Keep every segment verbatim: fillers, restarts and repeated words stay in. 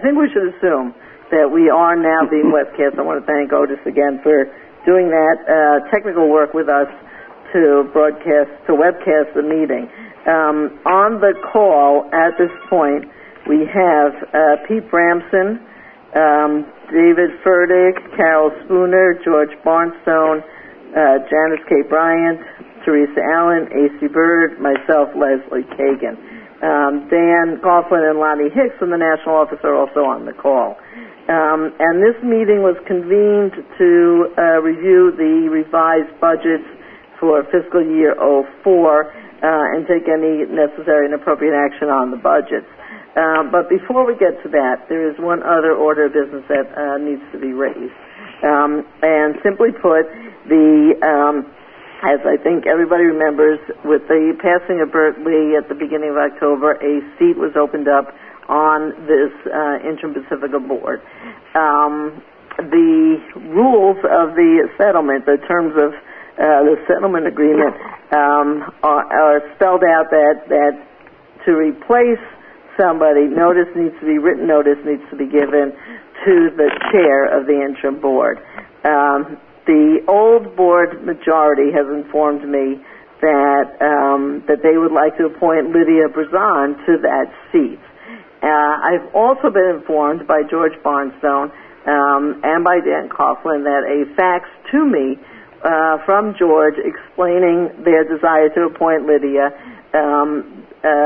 think we should assume that we are now being webcast. I want to thank Otis again for doing that uh, technical work with us to broadcast, to webcast the meeting. Um, on the call at this point, we have uh, Pete Bramson, um, David Furtick, Carol Spooner, George Barnstone, uh, Janice K. Bryant, Teresa Allen, A C Bird, myself, Leslie Kagan. Um, Dan Coughlin and Lonnie Hicks from the National Office are also on the call. Um, and this meeting was convened to uh, review the revised budgets for fiscal year oh four uh, and take any necessary and appropriate action on the budgets. Um, but before we get to that, there is one other order of business that uh, needs to be raised. Um, and simply put, the um, as I think everybody remembers, with the passing of Bert Lee at the beginning of October, a seat was opened up on this uh, Interim Pacifica Board. Um, the rules of the settlement, the terms of uh, the settlement agreement, um, are, are spelled out that, that to replace somebody, notice needs to be, written notice needs to be given to the chair of the interim board. Um, the old board majority has informed me that um, that they would like to appoint Lydia Brazan to that seat. Uh, I've also been informed by George Barnstone um, and by Dan Coughlin that a fax to me uh, from George explaining their desire to appoint Lydia um,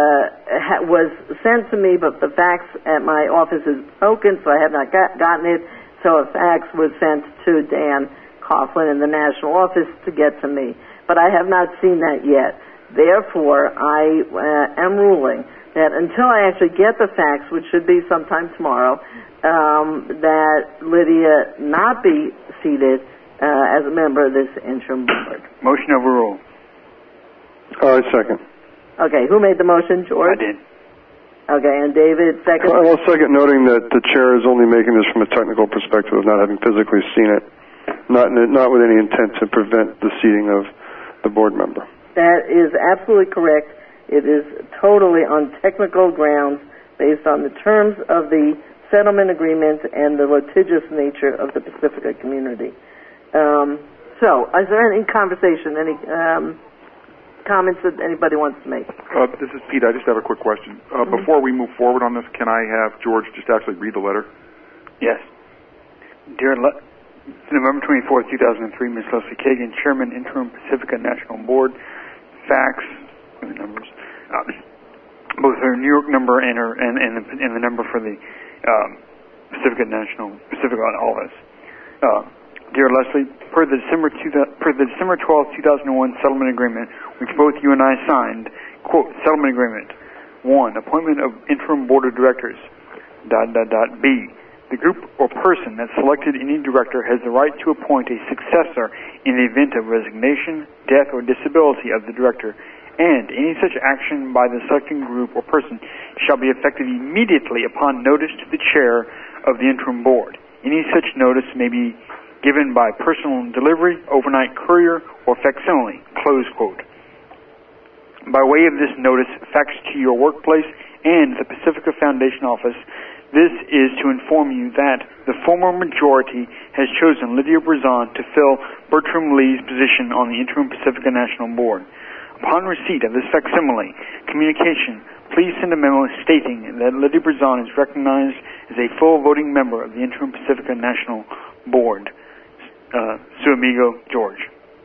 uh, was sent to me, but the fax at my office is broken, so I have not got, gotten it. So a fax was sent to Dan Coughlin in the national office to get to me, but I have not seen that yet. Therefore, I uh, am ruling that until I actually get the fax, which should be sometime tomorrow, um, that Lydia not be seated uh, as a member of this interim board. Motion overruled. Uh, second. Okay, who made the motion, George? I did. Okay, and David, second? I will second, noting that the chair is only making this from a technical perspective of not having physically seen it, not, not with any intent to prevent the seating of the board member. That is absolutely correct. It is totally on technical grounds based on the terms of the settlement agreement and the litigious nature of the Pacifica community. Um, so, is there any conversation, any um, comments that anybody wants to make? Uh, this is Pete. I just have a quick question. Uh, mm-hmm. Before we move forward on this, can I have George just actually read the letter? Yes. Dear Le- November twenty-fourth, two thousand three, Miz Leslie Kagan, Chairman, Interim Pacifica National Board, fax, the numbers, uh, both her New York number and her and, and, the, and the number for the um, Pacifica National Pacifica Office. Uh, Dear Leslie, per the December two, per the December twelfth, two thousand one settlement agreement, which both you and I signed, quote, settlement agreement, one, appointment of interim board of directors, dot, dot, dot, B, the group or person that selected any director has the right to appoint a successor in the event of resignation, death, or disability of the director, and any such action by the selecting group or person shall be effective immediately upon notice to the chair of the interim board. Any such notice may be given by personal delivery, overnight courier, or facsimile, close quote. By way of this notice faxed to your workplace and the Pacifica Foundation office, this is to inform you that the former majority has chosen Lydia Brazan to fill Bertram Lee's position on the Interim Pacifica National Board. Upon receipt of this facsimile communication, please send a memo stating that Lydia Brazan is recognized as a full voting member of the Interim Pacifica National Board. Uh, Su amigo, George.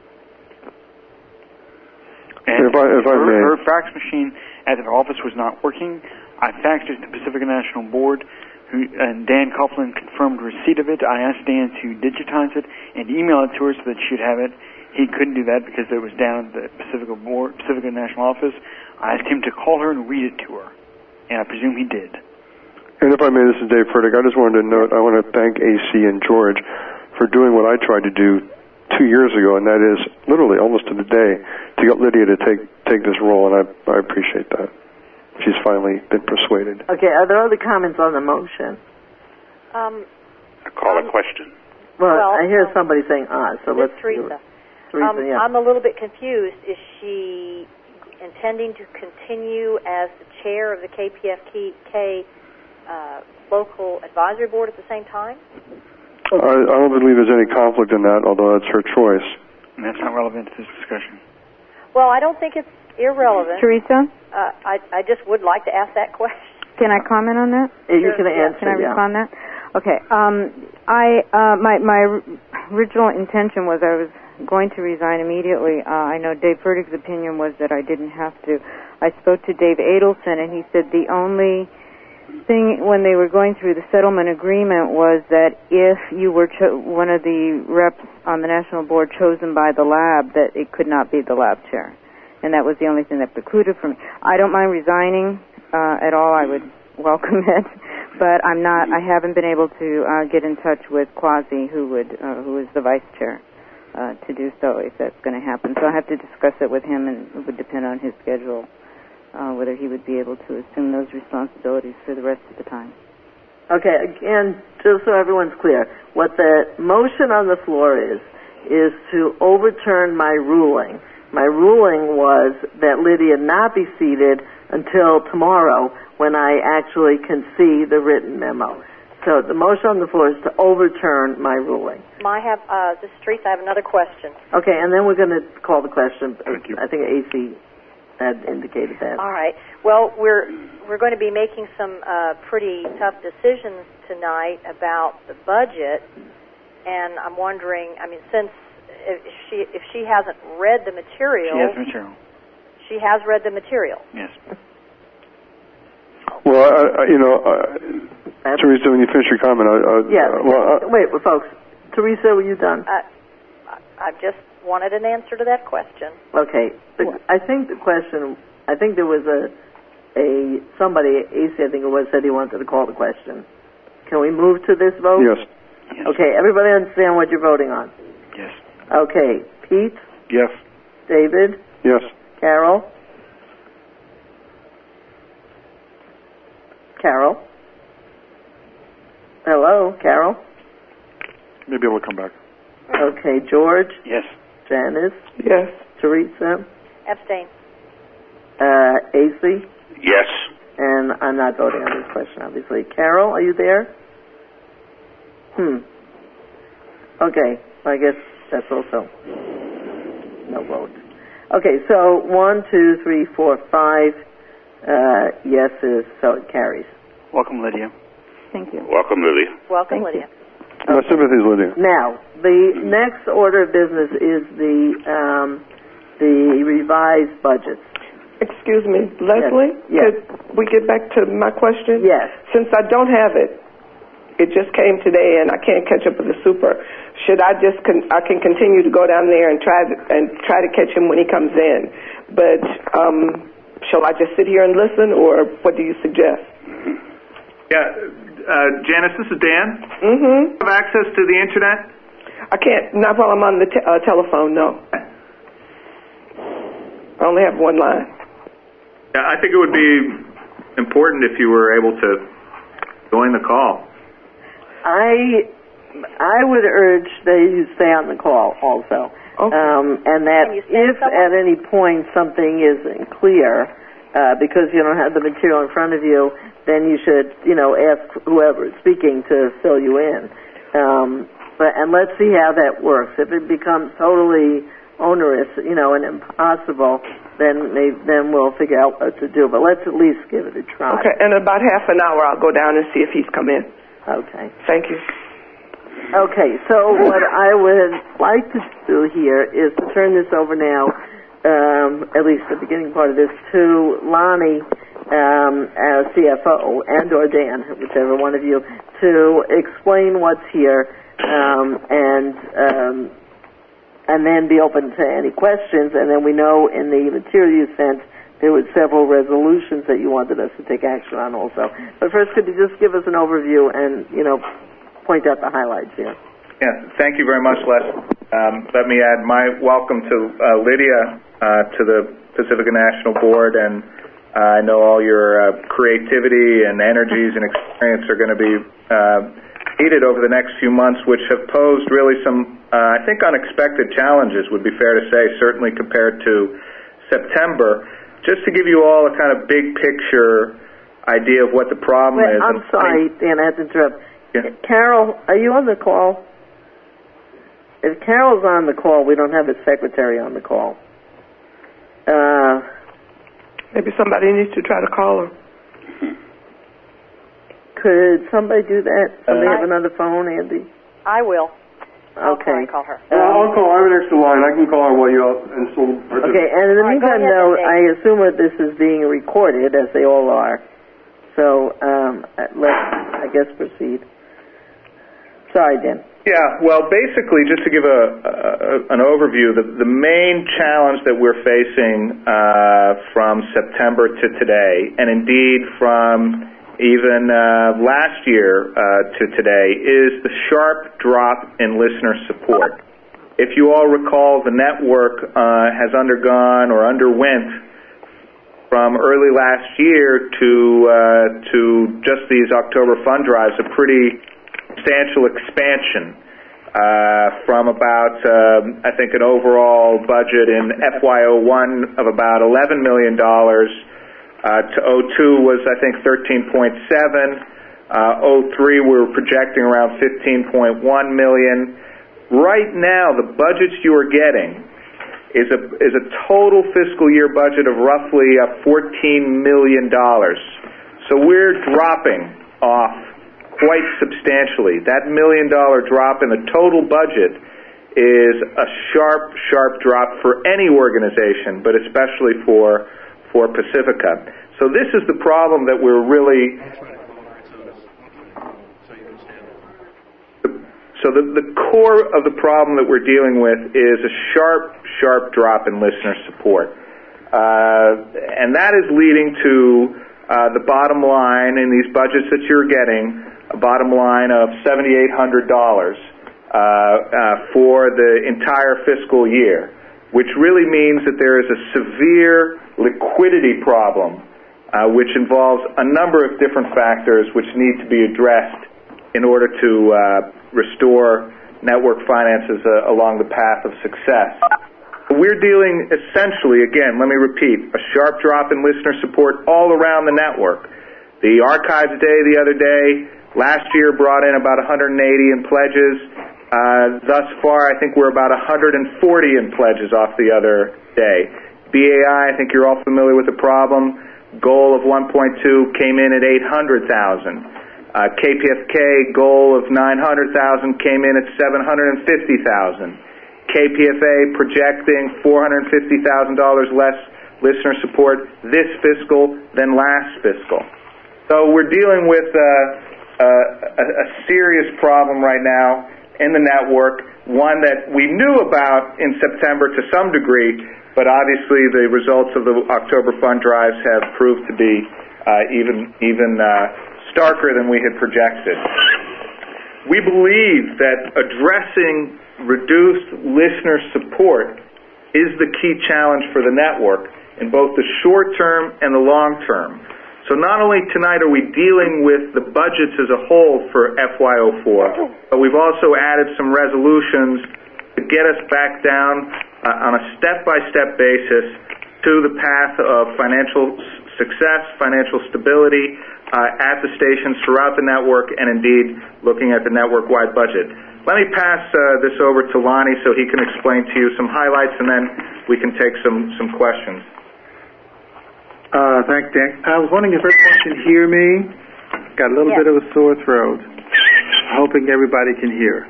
And if I, if I her, may. her fax machine at the office was not working. I faxed it to the Pacifica National Board, who, and Dan Coughlin confirmed receipt of it. I asked Dan to digitize it and email it to her so that she'd have it. He couldn't do that because it was down at the Pacifica Board, Pacifica National Office. I asked him to call her and read it to her, and I presume he did. And if I may, this is Dave Furtick. I just wanted to note, I want to thank A C and George for doing what I tried to do two years ago, and that is literally almost to the day to get Lydia to take take this role, and I, I appreciate that. She's finally been persuaded. Okay, are there other comments on the motion? Um, I call um, a question. Well, well I hear um, somebody saying ah, so let's... Teresa. Teresa, um, yeah. I'm a little bit confused. Is she intending to continue as the chair of the K P F K uh, local advisory board at the same time? I, I don't believe there's any conflict in that, although that's her choice. And that's not relevant to this discussion. Well, I don't think it's irrelevant. Teresa? Uh, I, I just would like to ask that question. Can I comment on that? Yeah, you can answer. Can I yeah. respond to that? Okay. Um, I uh, my my original intention was I was going to resign immediately. Uh, I know Dave Fertig's opinion was that I didn't have to. I spoke to Dave Adelson, and he said the only thing when they were going through the settlement agreement was that if you were cho- one of the reps on the national board chosen by the lab, that it could not be the lab chair. And that was the only thing that precluded from me. I don't mind resigning uh, at all. I would welcome it, but I'm not. I haven't been able to uh, get in touch with Quasi, who would, uh, who is the vice chair, uh, to do so if that's going to happen. So I have to discuss it with him, and it would depend on his schedule uh, whether he would be able to assume those responsibilities for the rest of the time. Okay, again, just so everyone's clear, what the motion on the floor is, is to overturn my ruling. My ruling was that Lydia not be seated until tomorrow when I actually can see the written memo. So the motion on the floor is to overturn my ruling. I have, uh, this is Teresa, I have another question. Okay, and then we're going to call the question. Thank you. I think A C had indicated that. All right. Well, we're we're going to be making some uh, pretty tough decisions tonight about the budget, and I'm wondering, I mean, since if she if she hasn't read the material, She has material. she has read the material. Yes. Well, I, I, you know, uh, Teresa, when you finish your comment, I, I, Yeah. uh, well, I, Wait, well, folks. Teresa, were you done? Uh, I I just wanted an answer to that question. Okay. The, I think the question, I think there was a, a somebody, A C I think it was, said he wanted to call the question. Can we move to this vote? yes. Yes. Okay, everybody understand what you're voting on? Yes. Okay, Pete, Yes. David, Yes. Carol? Carol? Hello, Carol? Maybe it'll come back. Okay, George, Yes. Janice, Yes. Teresa, Abstain. uh, A C, Yes. and I'm not voting on this question, obviously. Carol, are you there? Hmm. Okay, I guess that's also no vote. Okay, so one, two, three, four, five uh, yeses, so it carries. Welcome, Lydia. Thank you. Welcome, Lydia. Welcome, Thank you. Lydia. My sympathies, Lydia. Now, the next order of business is the um, the revised budgets. Excuse me, Leslie? Yes. Could we get back to my question? Yes. Since I don't have it, it just came today and I can't catch up with the super. Should I just, con- I can continue to go down there and try to, and try to catch him when he comes in. But um, shall I just sit here and listen, or what do you suggest? Yeah, uh, Janice, this is Dan. Mm-hmm. Have access to the internet? I can't, not while I'm on the te- uh, telephone, no. I only have one line. Yeah, I think it would be important if you were able to join the call. I I would urge that you stay on the call also, Okay. um, and that Can you send if someone? at any point something isn't clear uh, because you don't have the material in front of you, then you should you know ask whoever is speaking to fill you in. Um, but and let's see how that works. If it becomes totally onerous, you know, and impossible, then maybe, then we'll figure out what to do. But let's at least give it a try. Okay, in about half an hour I'll go down and see if he's come in. Okay. Thank you. Okay, so what I would like to do here is to turn this over now, um, at least the beginning part of this, to Lonnie, um, as C F O, and or Dan, whichever one of you, to explain what's here, um, and um, and then be open to any questions. And then we know in the material you sent there were several resolutions that you wanted us to take action on also. But first, could you just give us an overview and, you know, point out the highlights here? Yeah, thank you very much, Les. Um, let me add my welcome to uh, Lydia uh, to the Pacifica National Board, and uh, I know all your uh, creativity and energies and experience are going to be uh, needed over the next few months, which have posed really some, uh, I think, unexpected challenges, would be fair to say, certainly compared to September. Just to give you all a kind of big picture idea of what the problem Wait, is. I'm sorry, Dan, I had to interrupt. Yeah. Carol, are you on the call? If Carol's on the call, we don't have a secretary on the call. Uh, Maybe somebody needs to try to call her. could somebody do that? Somebody Uh, have another phone, Andy? I will. I'll Okay. try and call her. Well, I'll call. I have an extra line. I can call her while you all install. Okay, and in the All right, go meantime, ahead, though, Dave. I assume that this is being recorded, as they all are. So um, let's, I guess, proceed. Sorry, Dan. Yeah, well, basically, just to give a, a an overview, the, the main challenge that we're facing uh, from September to today, and indeed from even uh, last year uh, to today, is the sharp drop in listener support. If you all recall, the network uh, has undergone or underwent from early last year to uh, to just these October fund drives a pretty substantial expansion uh, from about, um, I think, an overall budget in F Y oh one of about eleven million dollars uh, to oh two was, I think, thirteen point seven. Uh, oh three we were projecting around fifteen point one million. Right now, the budgets you are getting is a is a total fiscal year budget of roughly uh, fourteen million dollars. So we're dropping off quite substantially. That million dollar drop in the total budget is a sharp, sharp drop for any organization, but especially for for Pacifica. So this is the problem that we're really. So the, the core of the problem that we're dealing with is a sharp, sharp drop in listener support. Uh, and that is leading to uh, the bottom line in these budgets that you're getting, a bottom line of seven thousand eight hundred dollars uh, uh, for the entire fiscal year, which really means that there is a severe liquidity problem, uh, which involves a number of different factors which need to be addressed in order to uh, restore network finances uh, along the path of success. We're dealing essentially, again, let me repeat, a sharp drop in listener support all around the network. The Archives Day the other day, last year brought in about one hundred eighty in pledges. Uh, thus far, I think we're about one hundred forty in pledges off the other day. B A I, I think you're all familiar with the problem. Goal of one point two came in at eight hundred thousand. Uh, K P F K goal of nine hundred thousand came in at seven hundred fifty thousand. K P F A projecting four hundred fifty thousand dollars less listener support this fiscal than last fiscal. So we're dealing with uh, uh, a, a serious problem right now in the network, one that we knew about in September to some degree, but obviously the results of the October fund drives have proved to be uh, even even uh, starker than we had projected. We believe that addressing reduced listener support is the key challenge for the network in both the short term and the long term. So not only tonight are we dealing with the budgets as a whole for F Y oh four, but we've also added some resolutions to get us back down uh, on a step-by-step basis to the path of financial success, financial stability, Uh, at the stations throughout the network, and indeed looking at the network-wide budget. Let me pass uh, this over to Lonnie so he can explain to you some highlights, and then we can take some, some questions. Uh, thanks, Dan. I was wondering if everyone can hear me. Got a little Yes. bit of a sore throat. Hoping everybody can hear.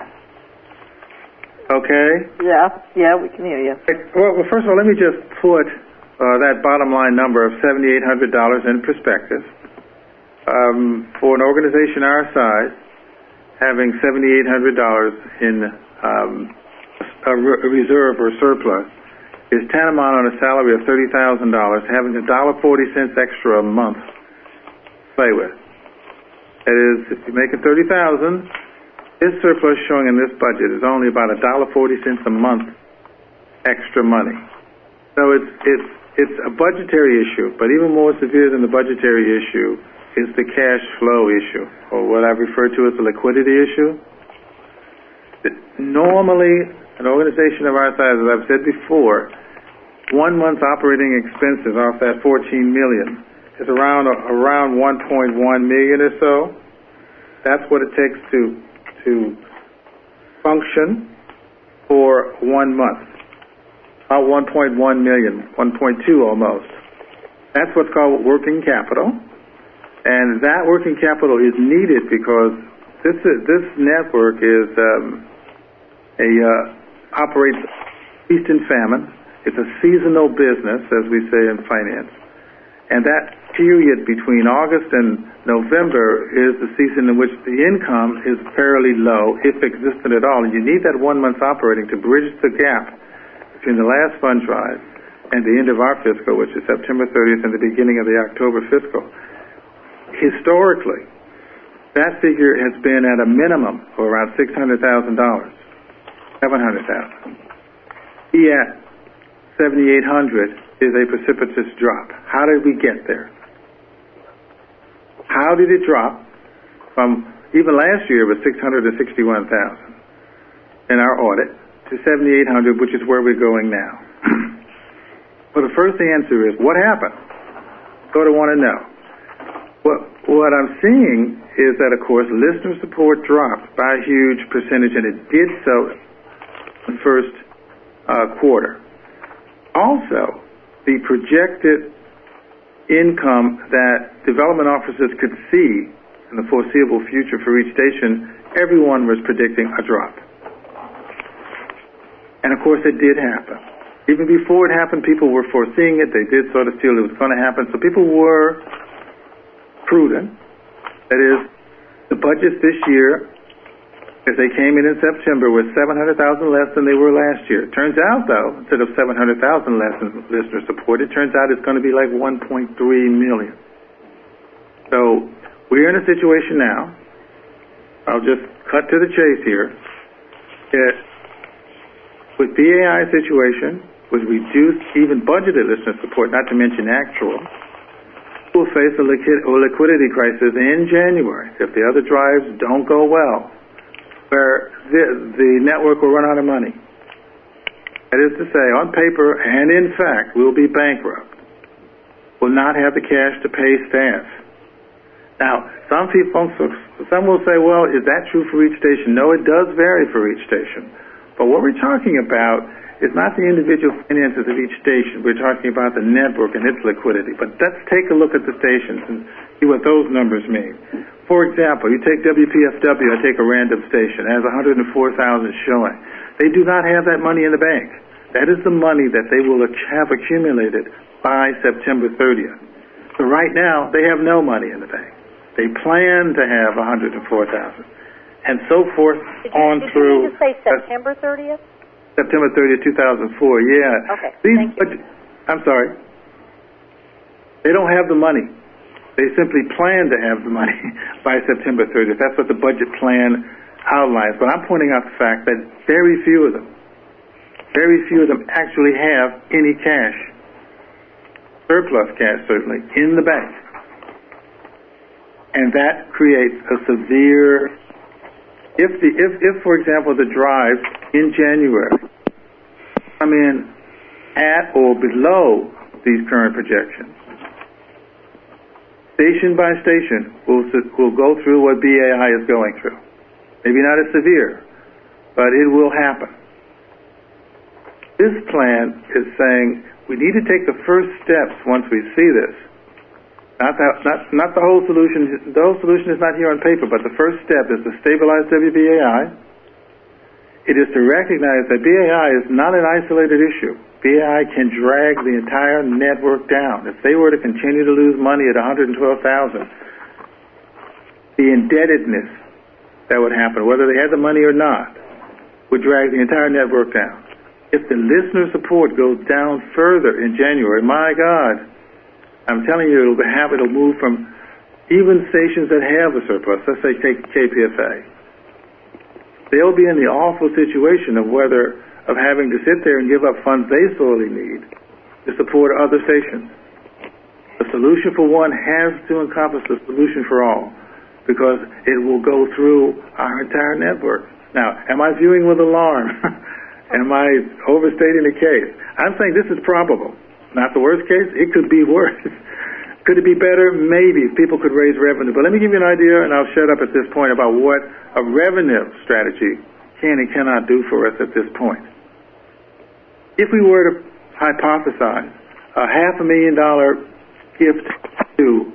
Okay? Yeah, yeah, we can hear you. Well, well first of all, let me just put uh, that bottom line number of seven thousand eight hundred dollars in perspective. Um, for an organization our size, having seven thousand eight hundred dollars in um, a, re- a reserve or surplus is tantamount on a salary of thirty thousand dollars, having a one dollar and forty cents extra a month to play with. That is, if you're making thirty thousand dollars, this surplus showing in this budget is only about one dollar and forty cents a month extra money. So it's, it's, it's a budgetary issue, but even more severe than the budgetary issue is the cash flow issue, or what I've referred to as the liquidity issue. Normally, an organization of our size, as I've said before, one month's operating expenses off that fourteen million is around around one point one million or so. That's what it takes to to function for one month. About one point one million, one point two almost. That's what's called working capital, and that working capital is needed because this this network is um, a uh, operates feast and famine. It's a seasonal business, as we say in finance, and that period between August and November is the season in which the income is fairly low, if existent at all. And you need that one month operating to bridge the gap between the last fund drive and the end of our fiscal, which is September thirtieth, and the beginning of the October fiscal. Historically, that figure has been at a minimum of around six hundred thousand dollars, seven hundred thousand dollars. Yet, seventy-eight hundred is a precipitous drop. How did we get there? How did it drop from, even last year it was six hundred sixty-one thousand in our audit, to seventy-eight hundred, which is where we're going now? Well, the first answer is, what happened? Sort of want to know. What, what I'm seeing is that, of course, listener support dropped by a huge percentage, and it did so in the first uh, quarter. Also, the projected income that development officers could see in the foreseeable future for each station, everyone was predicting a drop. And, of course, it did happen. Even before it happened, people were foreseeing it. They did sort of feel it was going to happen. So people were prudent. That is, the budgets this year, as they came in in September, was seven hundred thousand dollars less than they were last year. It turns out, though, instead of seven hundred thousand dollars less in listener support, it turns out it's going to be like one point three million dollars. So we're in a situation now. I'll just cut to the chase here. It, with B A I situation, with reduced even budgeted listener support, not to mention actual, we'll face a liquidity crisis in January if the other drives don't go well, where the, the network will run out of money. That is to say, on paper and in fact, we'll be bankrupt. We'll not have the cash to pay staff. Now, some people, some will say, well, is that true for each station? No, it does vary for each station. But what we're talking about is not the individual finances of each station. We're talking about the network and its liquidity. But let's take a look at the stations and see what those numbers mean. For example, you take W P F W, I take a random station, it has one hundred four thousand showing. They do not have that money in the bank. That is the money that they will have accumulated by September thirtieth. So right now, they have no money in the bank. They plan to have one hundred four thousand. And so forth did you, on did through... Did you say September thirtieth? September thirtieth, two thousand four, yeah. Okay, These, thank you. I'm sorry. They don't have the money. They simply plan to have the money by September thirtieth. That's what the budget plan outlines. But I'm pointing out the fact that very few of them, very few of them actually have any cash, surplus cash certainly, in the bank. And that creates a severe... If, the, if, if, for example, the drives in January come in at or below these current projections, station by station will will go through what B A I is going through. Maybe not as severe, but it will happen. This plan is saying we need to take the first steps once we see this. Not the, not, not the whole solution. The whole solution is not here on paper, but the first step is to stabilize W B A I. It is to recognize that B A I is not an isolated issue. B A I can drag the entire network down. If they were to continue to lose money at one hundred twelve thousand, the indebtedness that would happen, whether they had the money or not, would drag the entire network down. If the listener support goes down further in January, my God, I'm telling you, it'll have, it'll move from even stations that have a surplus, let's say take K P F A, they'll be in the awful situation of whether, of having to sit there and give up funds they sorely need to support other stations. The solution for one has to encompass the solution for all, because it will go through our entire network. Now, am I viewing with alarm? Am I overstating the case? I'm saying this is probable. Not the worst case. It could be worse. Could it be better? Maybe. People could raise revenue. But let me give you an idea, and I'll shut up at this point, about what a revenue strategy can and cannot do for us at this point. If we were to hypothesize a half a million dollar gift to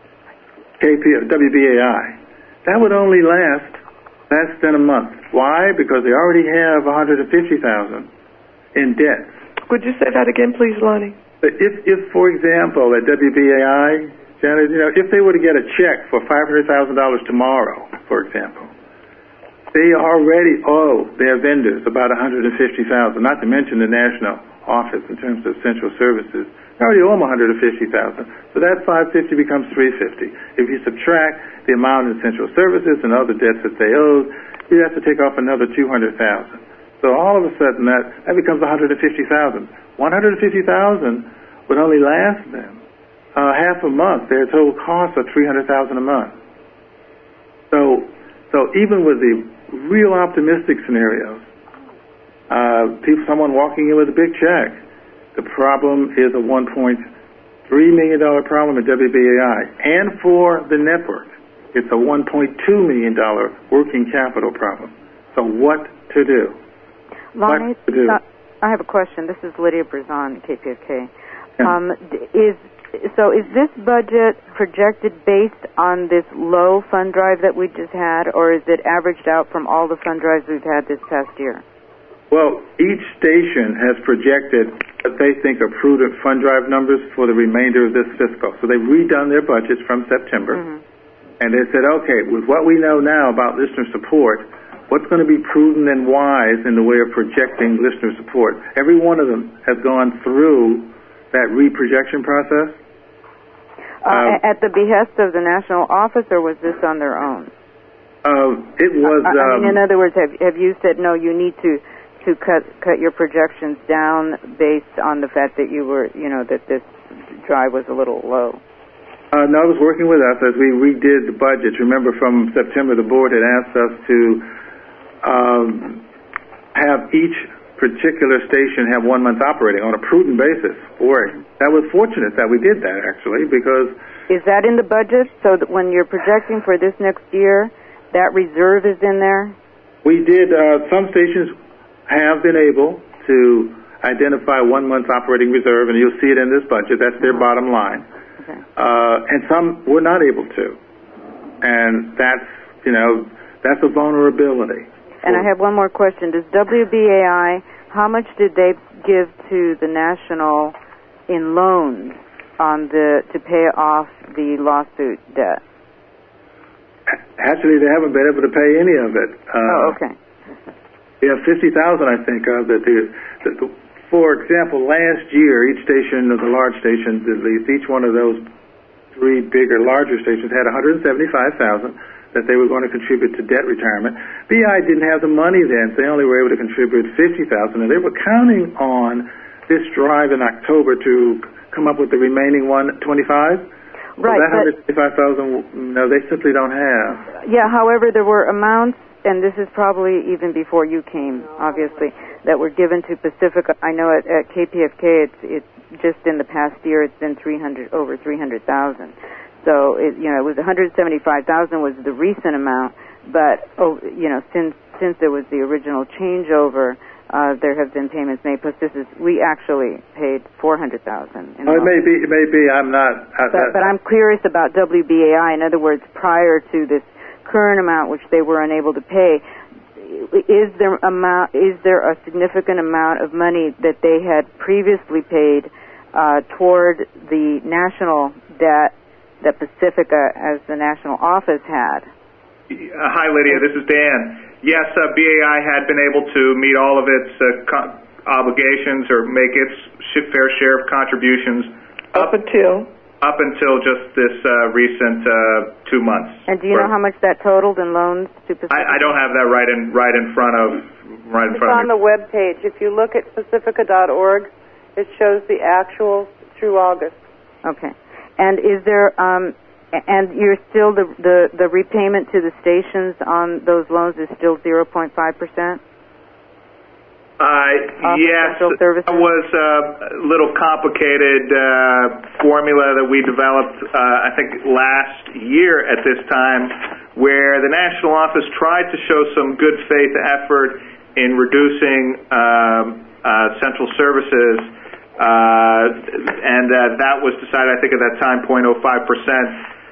K P, W B A I, that would only last less than a month. Why? Because they already have one hundred fifty thousand dollars in debt. Would you say that again, please, Lonnie? If, if, for example, at W B A I, Janet, you know, if they were to get a check for five hundred thousand dollars tomorrow, for example, they already owe their vendors about one hundred fifty thousand dollars, not to mention the national office in terms of central services. They already owe them one hundred fifty thousand dollars. So that five hundred fifty thousand dollars becomes three hundred fifty thousand dollars. If you subtract the amount in central services and other debts that they owe, you have to take off another two hundred thousand dollars. So all of a sudden that, that becomes one hundred fifty thousand dollars. one hundred fifty thousand dollars would only last them uh, half a month. Their total costs are three hundred thousand dollars a month. So, so even with the real optimistic scenarios, uh, people, someone walking in with a big check, the problem is a one point three million dollars problem at W B A I, and for the network, it's a one point two million dollars working capital problem. So what to do? Lonnie, what to do? Uh, I have a question. This is Lydia Brazon, K P F K. Yeah. Um, is so is this budget projected based on this low fund drive that we just had, or is it averaged out from all the fund drives we've had this past year? Well, each station has projected what they think are prudent fund drive numbers for the remainder of this fiscal. So they've redone their budgets from September, mm-hmm. and they said, okay, with what we know now about listener support, what's going to be prudent and wise in the way of projecting listener support? Every one of them has gone through that reprojection process. Uh, uh, at the behest of the national office, or was this on their own? Uh, it was. I, I um, mean, in other words, have, have you said no? You need to to cut cut your projections down based on the fact that you were, you know, that this drive was a little low. Uh, no, I was working with us as we redid the budgets. Remember, from September, the board had asked us to um, have each particular station have one month operating on a prudent basis. Boy, that was fortunate that we did that, actually, because... Is that in the budget, so that when you're projecting for this next year, that reserve is in there? We did. Uh, some stations have been able to identify one month operating reserve, and you'll see it in this budget. That's their bottom line. Okay. Uh, and some were not able to. And that's, you know, that's a vulnerability. And I have one more question. Does W B A I, how much did they give to the national in loans on the to pay off the lawsuit debt? Actually, they haven't been able to pay any of it. Uh, oh, okay. Yeah, fifty thousand, I think, of it. The, the, for example, last year, each station of the large stations, at least, each one of those three bigger, larger stations had one hundred seventy-five thousand that they were going to contribute to debt retirement. B I didn't have the money then, so they only were able to contribute fifty thousand, and they were counting on this drive in October to come up with the remaining one twenty-five. Right. So that one hundred seventy-five thousand, no, they simply don't have. Yeah. However, there were amounts, and this is probably even before you came, obviously, that were given to Pacifica. I know at, at K P F K, it's it's just in the past year, it's been three hundred over three hundred thousand. So, it, you know, it was one hundred seventy-five thousand was the recent amount, but, oh, you know, since since there was the original changeover, uh, there have been payments made. Plus, this is, we actually paid four hundred thousand dollars. Oh, it may be, it may be, I'm not. I, but, but I'm curious about W B A I. In other words, prior to this current amount, which they were unable to pay, is there amount, is there a significant amount of money that they had previously paid uh, toward the national debt that Pacifica, as the national office, had? Uh, hi, Lydia. This is Dan. Yes, uh, B A I had been able to meet all of its uh, co- obligations or make its sh- fair share of contributions up, up until up until just this uh, recent uh, two months. And do you know how much that totaled in loans to Pacifica? I, I don't have that right in right in front of right in it's front on of me. the web page. If you look at pacifica dot org, it shows the actuals through August. Okay. And is there, um, and you're still, the, the, the repayment to the stations on those loans is still zero point five percent? Uh, yes, services? It was a little complicated uh, formula that we developed, uh, I think, last year at this time, where the national office tried to show some good faith effort in reducing um, uh, central services, uh, and uh, that was decided, I think, at that time, zero point zero five percent.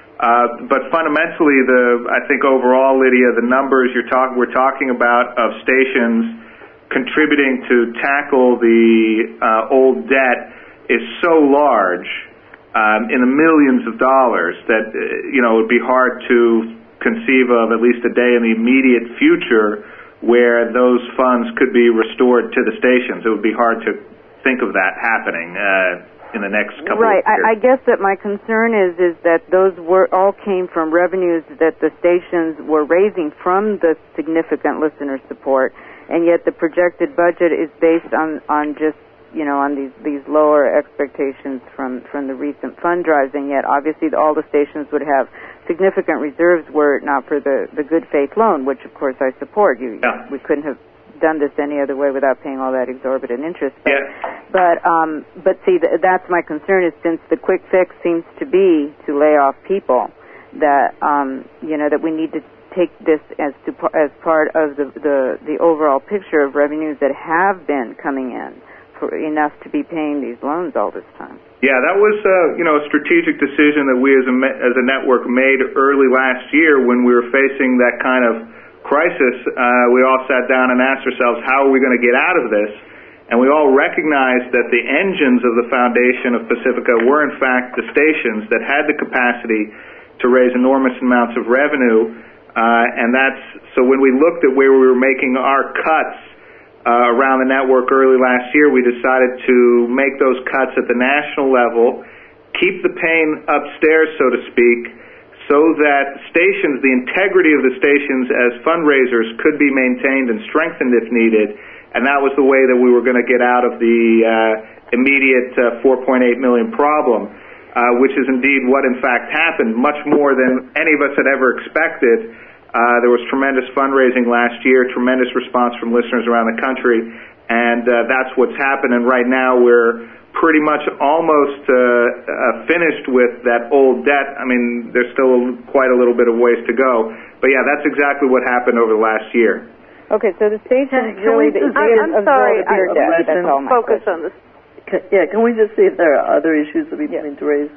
Uh, but fundamentally, the I think overall, Lydia, the numbers you're talking we're talking about of stations contributing to tackle the uh, old debt is so large, um, in the millions of dollars, that uh, you know it would be hard to conceive of at least a day in the immediate future where those funds could be restored to the stations. It would be hard to think of that happening uh, in the next couple right. of years. Right. I, I guess that my concern is is that those were all came from revenues that the stations were raising from the significant listener support. And yet the projected budget is based on, on just, you know, on these, these lower expectations from, from the recent fund drives, and yet obviously all the stations would have significant reserves were it not for the, the good faith loan, which of course I support. You, yeah. We couldn't have done this any other way without paying all that exorbitant interest. But, yeah. but, um, but see, th- that's my concern is since the quick fix seems to be to lay off people, that, um, you know, that we need to take this as to, as part of the, the the overall picture of revenues that have been coming in for enough to be paying these loans all this time. Yeah, that was uh, you know a strategic decision that we as a as a network made early last year when we were facing that kind of crisis. Uh, we all sat down and asked ourselves, how are we going to get out of this? And we all recognized that the engines of the foundation of Pacifica were in fact the stations that had the capacity to raise enormous amounts of revenue. Uh, and that's, so when we looked at where we were making our cuts uh, around the network early last year, we decided to make those cuts at the national level, keep the pain upstairs, so to speak, so that stations, the integrity of the stations as fundraisers could be maintained and strengthened if needed, and that was the way that we were going to get out of the uh, immediate uh, four point eight million problem. Uh, which is indeed what, in fact, happened, much more than any of us had ever expected. Uh, there was tremendous fundraising last year, tremendous response from listeners around the country, and uh, that's what's happened. And right now we're pretty much almost uh, uh, finished with that old debt. I mean, there's still quite a little bit of ways to go. But, yeah, that's exactly what happened over the last year. Okay, so the station Can really... we the, just- the, I'm sorry, I, debt. That's all my focus question. on this. Can, yeah, can we just see if there are other issues that we need to raise?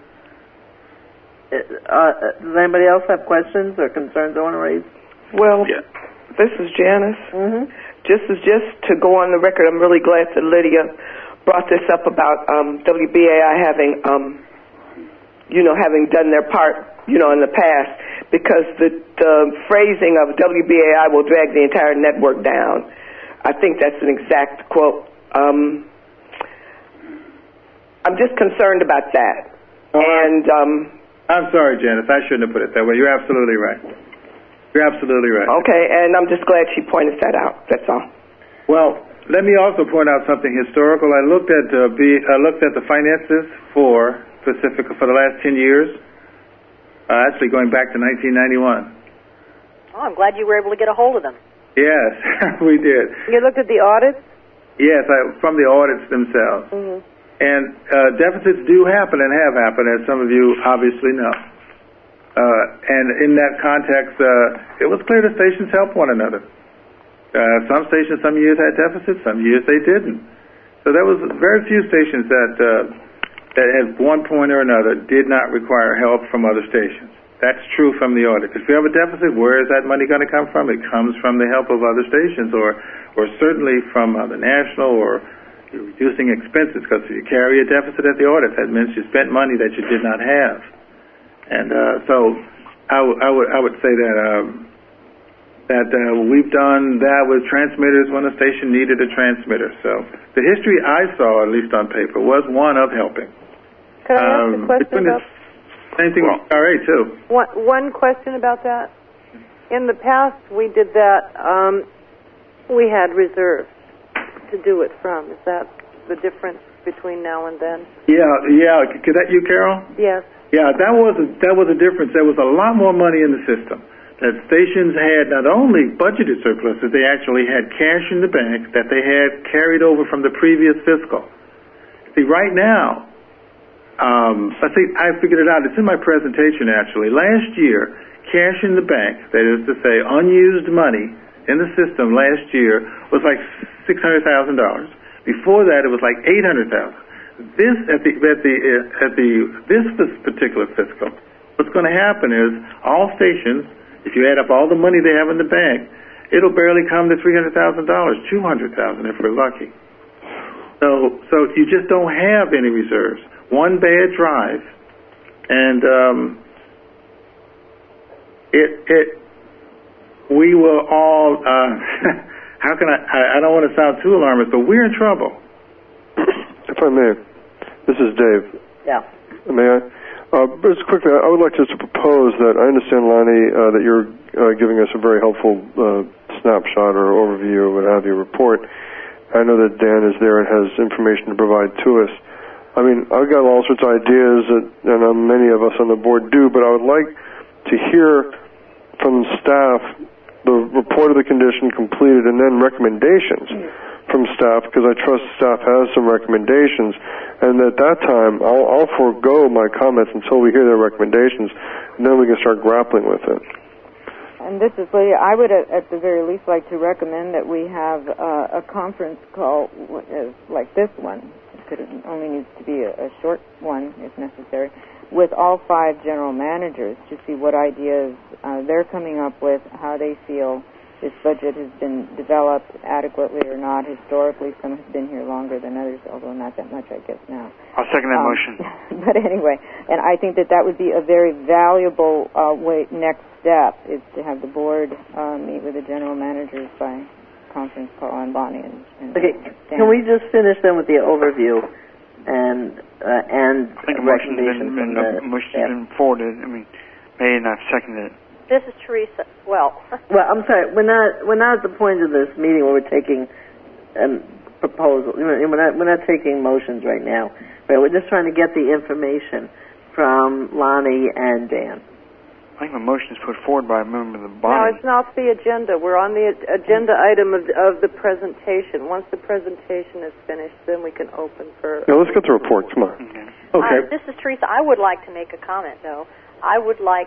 Uh, uh, does anybody else have questions or concerns they want to raise? Well, yeah. This is Janice. Mm-hmm. Just as just to go on the record, I'm really glad that Lydia brought this up about um, W B A I having, um, you know, having done their part, you know, in the past, because the, the phrasing of W B A I will drag the entire network down. I think that's an exact quote. Um, I'm just concerned about that. Oh, and um, I'm sorry, Janice. I shouldn't have put it that way. You're absolutely right. You're absolutely right. Okay, and I'm just glad she pointed that out. That's all. Well, let me also point out something historical. I looked at uh, B, I looked at the finances for Pacifica for the last ten years. Uh, actually, going back to nineteen ninety-one. Oh, I'm glad you were able to get a hold of them. Yes, we did. You looked at the audits? Yes, I, from the audits themselves. Mm-hmm. And uh, deficits do happen and have happened, as some of you obviously know. Uh, and in that context, uh, it was clear the stations helped one another. Uh, some stations some years had deficits, some years they didn't. So there was very few stations that, uh, that at one point or another did not require help from other stations. That's true from the audit. If you have a deficit, where is that money going to come from? It comes from the help of other stations, or, or certainly from uh, the national, or you're reducing expenses, because if you carry a deficit at the audit, that means you spent money that you did not have. And uh, so I, w- I, would, I would say that um, that uh, we've done that with transmitters when a station needed a transmitter. So the history I saw, at least on paper, was one of helping. Could I ask Um, a question about... Same thing with R A, too. One, one question about that. In the past, we did that, um, we had reserves to do it from. Is that the difference between now and then? Yeah, yeah. Could that you, Carol? Yes. Yeah, that was a, that was a difference. There was a lot more money in the system. that stations had not only budgeted surpluses, they actually had cash in the bank that they had carried over from the previous fiscal. See, right now, um, I think I figured it out. It's in my presentation, actually. Last year, cash in the bank, that is to say, unused money in the system last year was like six hundred thousand dollars. Before that, it was like eight hundred thousand dollars. This at the at the uh, at the this particular fiscal, what's going to happen is all stations, if you add up all the money they have in the bank, it'll barely come to three hundred thousand dollars, two hundred thousand dollars if we're lucky. So, so you just don't have any reserves. One bad drive, and um, it it we will all. Uh, how can I, I? I don't want to sound too alarmist, but we're in trouble. If I may, this is Dave. Yeah. May I? Uh, just quickly, I would like just to propose that I understand, Lonnie, uh, that you're uh, giving us a very helpful uh, snapshot or overview or what have you report. I know that Dan is there and has information to provide to us. I mean, I've got all sorts of ideas that, and uh, many of us on the board do, but I would like to hear from staff the report of the condition completed and then recommendations from staff, because I trust staff has some recommendations, and at that time I'll, I'll forego my comments until we hear their recommendations, and then we can start grappling with it. And this is Lydia. I would, at, at the very least, like to recommend that we have uh, a conference call uh, like this one. It could, only needs to be a, a short one, if necessary, with all five general managers to see what ideas uh, they're coming up with, how they feel this budget has been developed adequately or not. Historically, some have been here longer than others, although not that much, I guess, now. I'll second that um, motion. But anyway, and I think that that would be a very valuable uh, way, next step, is to have the board uh, meet with the general managers by conference call on Bonnie and, and Okay, Dan. can we just finish then with the overview and uh, and I think a motion's recommendation been, from been, the motion's staff? been forwarded. I mean, made and I've seconded it. This is Teresa. Well, Well, I'm sorry. We're not we're not at the point of this meeting where we're taking um, proposals. We're not we're not taking motions right now. Right? We're just trying to get the information from Lonnie and Dan. I think the motion is put forward by a member of the No, body. it's not the agenda. We're on the a- agenda item of, of the presentation. Once the presentation is finished, then we can open for... Yeah, let's get the report. Come on. Okay. Okay. Uh, this is Teresa. I would like to make a comment, though. I would like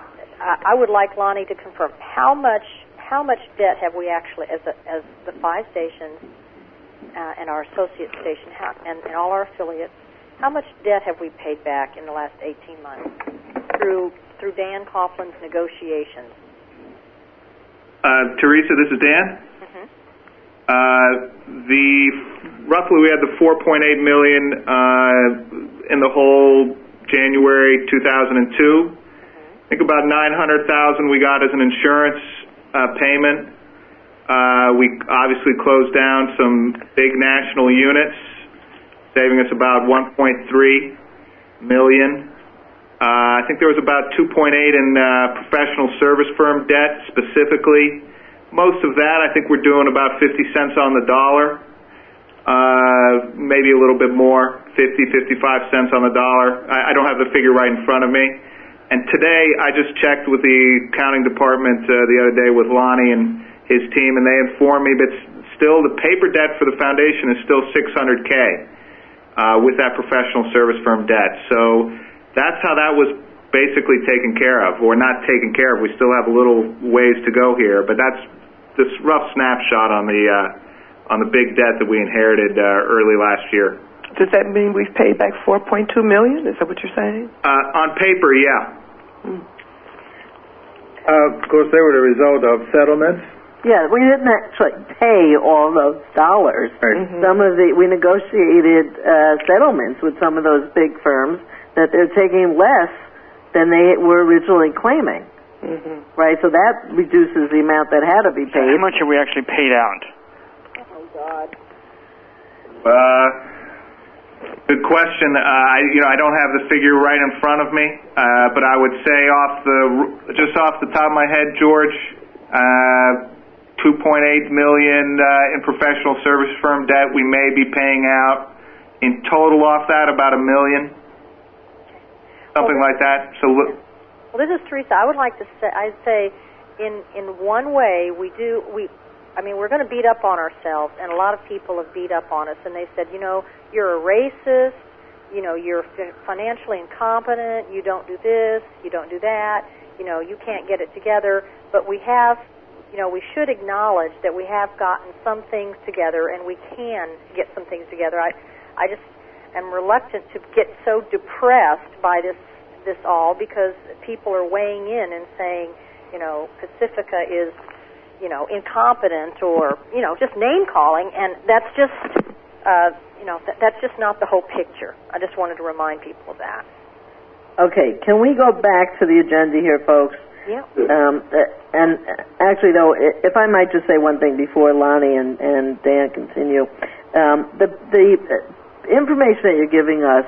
I would like Lonnie to confirm how much how much debt have we actually, as a, as the five stations uh, and our associate station how, and, and all our affiliates, how much debt have we paid back in the last eighteen months through through Dan Coughlin's negotiations? Uh, Teresa, this is Dan. Mm-hmm. Uh, the roughly we had the four point eight million uh, in the whole January two thousand two. I think about nine hundred thousand we got as an insurance uh, payment. Uh, we obviously closed down some big national units, saving us about one point three million. Uh, I think there was about two point eight in uh, professional service firm debt specifically. Most of that, I think we're doing about fifty cents on the dollar, uh, maybe a little bit more, fifty, fifty-five cents on the dollar. I, I don't have the figure right in front of me. And today, I just checked with the accounting department uh, the other day with Lonnie and his team, and they informed me that still the paper debt for the foundation is still six hundred K uh, with that professional service firm debt. So that's how that was basically taken care of, or not taken care of. We still have a little ways to go here, but that's this rough snapshot on the uh, on the big debt that we inherited uh, early last year. Does that mean we've paid back four point two million dollars? Is that what you're saying? Uh, on paper, yeah. Uh, of course, they were the result of settlements. Yeah, we didn't actually pay all those dollars. Right. Mm-hmm. Some of the we negotiated uh, settlements with some of those big firms that they're taking less than they were originally claiming. Mm-hmm. Right, so that reduces the amount that had to be So paid. how much have we actually paid out? Oh God. Uh, good question. Uh, I, you know, I don't have the figure right in front of me, uh, but I would say off the just off the top of my head, George, uh, two point eight million uh, in professional service firm debt. We may be paying out in total off that about a million, something Well, like that. So. Look, Well, this is Teresa. I would like to say, I'd say, in in one way, we do we. I mean, we're going to beat up on ourselves, and a lot of people have beat up on us, and they said, you know, you're a racist, you know, you're financially incompetent, you don't do this, you don't do that, you know, you can't get it together. But we have, you know, we should acknowledge that we have gotten some things together, and we can get some things together. I, I just am reluctant to get so depressed by this this all, because people are weighing in and saying, you know, Pacifica is, you know, incompetent, or, you know, just name calling, and that's just, uh, you know, th- that's just not the whole picture. I just wanted to remind people of that. Okay, can we go back to the agenda here, folks? Yeah. Um, and actually, though, if I might just say one thing before Lonnie and, and Dan continue, um, the the information that you're giving us,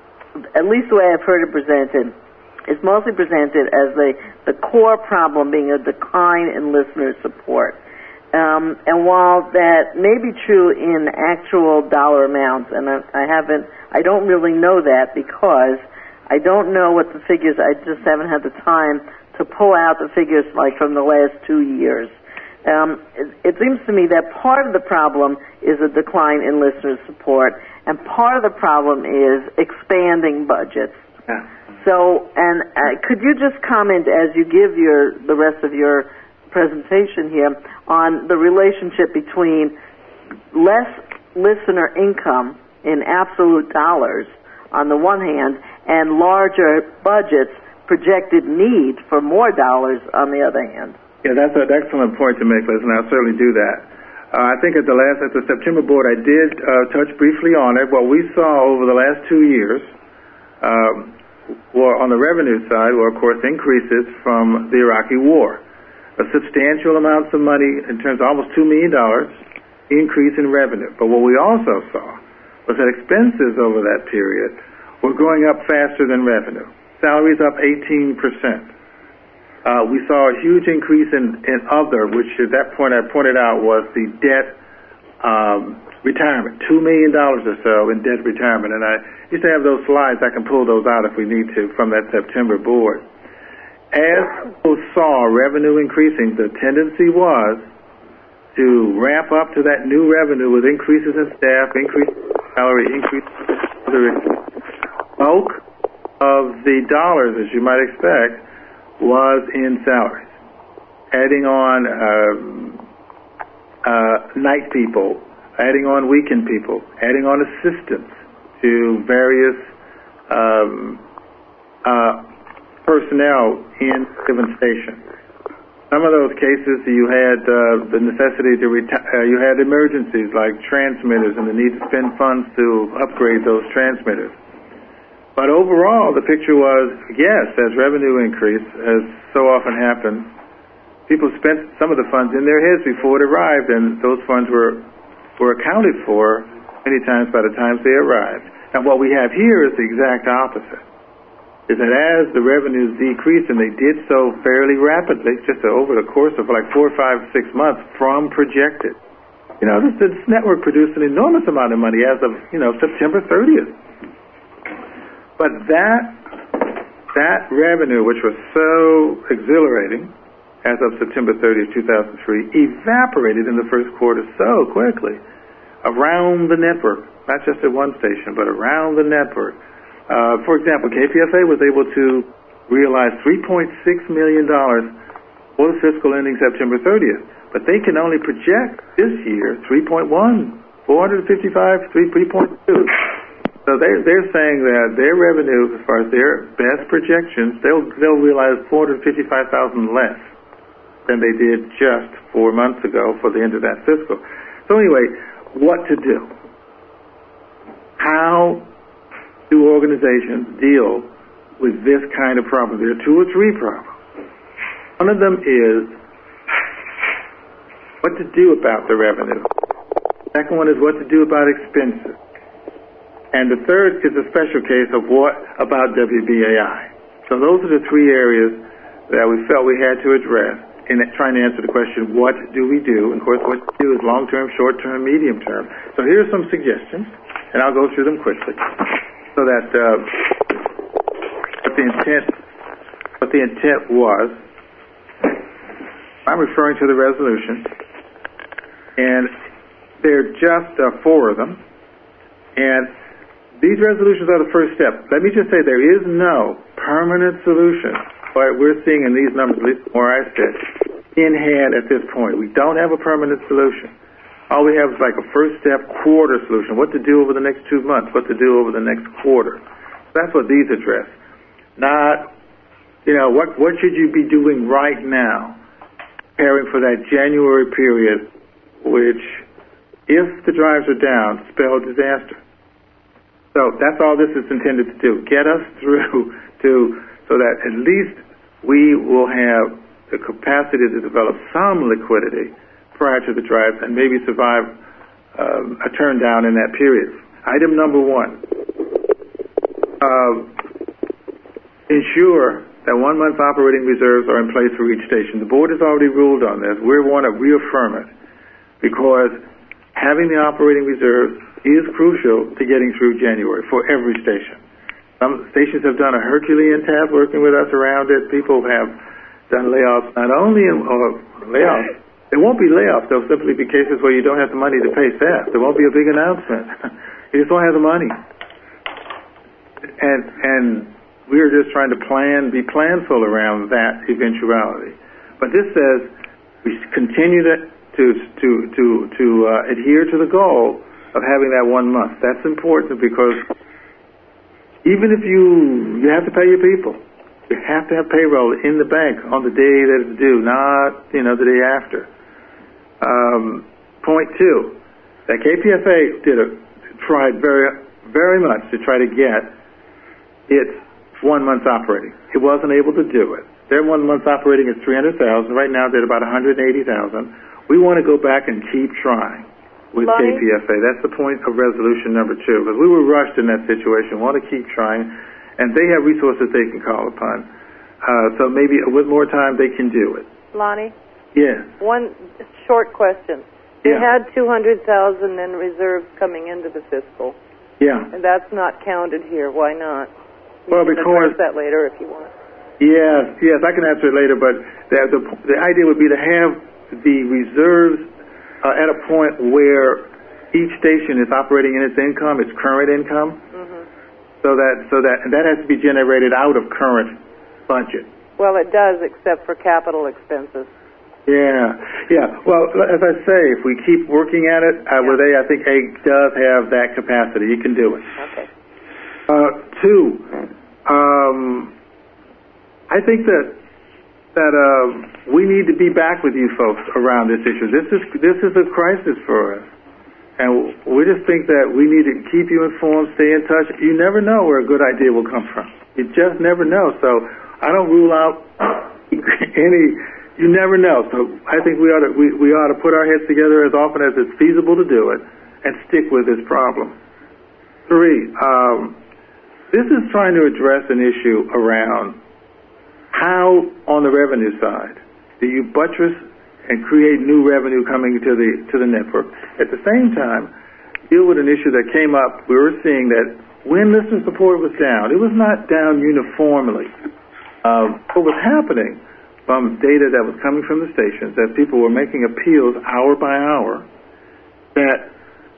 at least the way I've heard it presented, is mostly presented as the, the core problem being a decline in listener support. Um, and while that may be true in actual dollar amounts, and I, I haven't, I don't really know that because I don't know what the figures, I just haven't had the time to pull out the figures like from the last two years. Um, it, it seems to me that part of the problem is a decline in listener support, and part of the problem is expanding budgets. Yeah. So, and uh, could you just comment as you give your the rest of your presentation here on the relationship between less listener income in absolute dollars on the one hand and larger budgets projected need for more dollars on the other hand? Yeah, that's an excellent point to make, Liz, and I'll certainly do that. Uh, I think at the last, at the September board, I did uh, touch briefly on it. What we saw over the last two years, um, Well, on the revenue side were, of course, increases from the Iraqi war. A substantial amounts of money, in terms of almost two million dollars, increase in revenue. But what we also saw was that expenses over that period were going up faster than revenue. Salaries up eighteen percent. Uh, we saw a huge increase in, in other, which at that point I pointed out was the debt um, retirement, two million dollars or so in debt retirement. And I used to have those slides. I can pull those out if we need to from that September board. As people saw revenue increasing, the tendency was to ramp up to that new revenue with increases in staff, increase in salary, increase in other. Bulk of the dollars, as you might expect, was in salaries. Adding on um, uh, night people, adding on weekend people, adding on assistants to various um, uh, personnel in given station. Some of those cases you had uh, the necessity to reti- uh, you had emergencies like transmitters and the need to spend funds to upgrade those transmitters. But overall, the picture was, yes, as revenue increased, as so often happens, people spent some of the funds in their heads before it arrived, and those funds were were accounted for many times by the time they arrived. And what we have here is the exact opposite, is that as the revenues decreased, and they did so fairly rapidly, just over the course of like four, five, six months from projected. You know, this, this network produced an enormous amount of money as of, you know, September thirtieth. But that that revenue, which was so exhilarating as of September thirtieth, two thousand three, evaporated in the first quarter so quickly around the network, not just at one station, but around the network. Uh, for example, K P F A was able to realize three point six million dollars for the fiscal ending September thirtieth, but they can only project this year three point one, four hundred fifty-five, three point two. So they're, they're saying that their revenue, as far as their best projections, they'll they'll realize four hundred fifty-five thousand less than they did just four months ago for the end of that fiscal. So anyway, what to do? How do organizations deal with this kind of problem? There are two or three problems. One of them is what to do about the revenue. The second one is what to do about expenses. And the third is a special case of what about W B A I. So those are the three areas that we felt we had to address in trying to answer the question, what do we do? And of course, what to do is long-term, short-term, medium-term. So here's some suggestions, and I'll go through them quickly. So that uh, what the intent, what the intent was I'm referring to the resolution, and there are just uh, four of them, and these resolutions are the first step. Let me just say there is no permanent solution. What we're seeing in these numbers, at least more I said, in hand at this point. We don't have a permanent solution. All we have is like a first step quarter solution, what to do over the next two months, what to do over the next quarter. That's what these address. Not, you know, what, what should you be doing right now, preparing for that January period, which, if the drives are down, spell disaster. So that's all this is intended to do, get us through to, so that at least we will have the capacity to develop some liquidity prior to the drive and maybe survive um, a turn down in that period. Item number one, uh, ensure that one month operating reserves are in place for each station. The board has already ruled on this. We want to reaffirm it because having the operating reserves is crucial to getting through January for every station. Some stations have done a Herculean task working with us around it. People have done layoffs, not only in uh, layoffs. There won't be layoffs. There'll simply be cases where you don't have the money to pay staff. There won't be a big announcement. You just don't have the money. And and we're just trying to plan, be planful around that eventuality. But this says we continue to to to to, to uh, adhere to the goal of having that one month. That's important because even if you you have to pay your people, you have to have payroll in the bank on the day that it's due, not you know the day after. Um, point two, that K P F A did a, tried very very much to try to get its one month operating. It wasn't able to do it. Their one month operating is three hundred thousand. Right now they're at about one hundred eighty thousand. We want to go back and keep trying with Lonnie? K P F A. That's the point of resolution number two. Because we were rushed in that situation. Want to keep trying, and they have resources they can call upon. Uh, so maybe with more time they can do it. Lonnie? Yes. One short question. They yeah. had two hundred thousand in reserves coming into the fiscal. Yeah. And that's not counted here. Why not? You well, can because address that later if you want. Yes, yes, I can answer it later. But the the, the idea would be to have the reserves uh, at a point where each station is operating in its income, its current income, mm-hmm. so that so that and that has to be generated out of current budget. Well, it does, except for capital expenses. Yeah, yeah. Well, as I say, if we keep working at it, uh, yeah. with A, I think A does have that capacity. It can do it. Okay. Uh, two, um, I think that that uh, we need to be back with you folks around this issue. This is this is a crisis for us, and we just think that we need to keep you informed, stay in touch. You never know where a good idea will come from. You just never know. So I don't rule out any. You never know. So I think we ought to we, we ought to put our heads together as often as it's feasible to do it, and stick with this problem. Three, um, this is trying to address an issue around how, on the revenue side, do you buttress and create new revenue coming to the to the network? At the same time, deal with an issue that came up. We were seeing that when listener support was down, it was not down uniformly. Um, what was happening from data that was coming from the stations, that people were making appeals hour by hour, that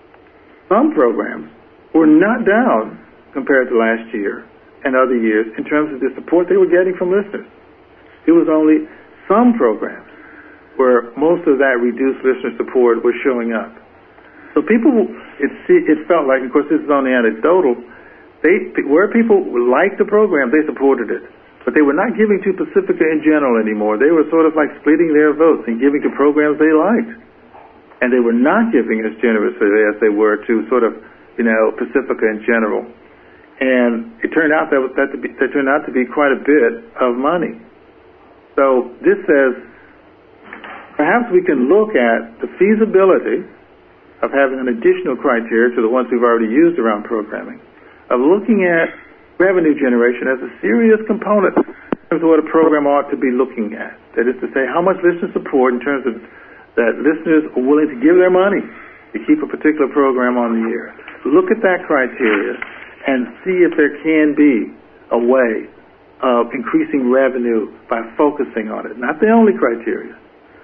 some programs were not down compared to last year and other years in terms of the support they were getting from listeners. It was only some programs where most of that reduced listener support was showing up. So people, it, it felt like, of course this is only anecdotal, they, where people liked the program, they supported it. But they were not giving to Pacifica in general anymore. They were sort of like splitting their votes and giving to programs they liked. And they were not giving as generously as they were to sort of, you know, Pacifica in general. And it turned out that that, to be, that turned out to be quite a bit of money. So this says perhaps we can look at the feasibility of having an additional criteria to the ones we've already used around programming, of looking at revenue generation as a serious component in terms of what a program ought to be looking at. That is to say, how much listener support in terms of that listeners are willing to give their money to keep a particular program on the air. Look at that criteria and see if there can be a way of increasing revenue by focusing on it. Not the only criteria,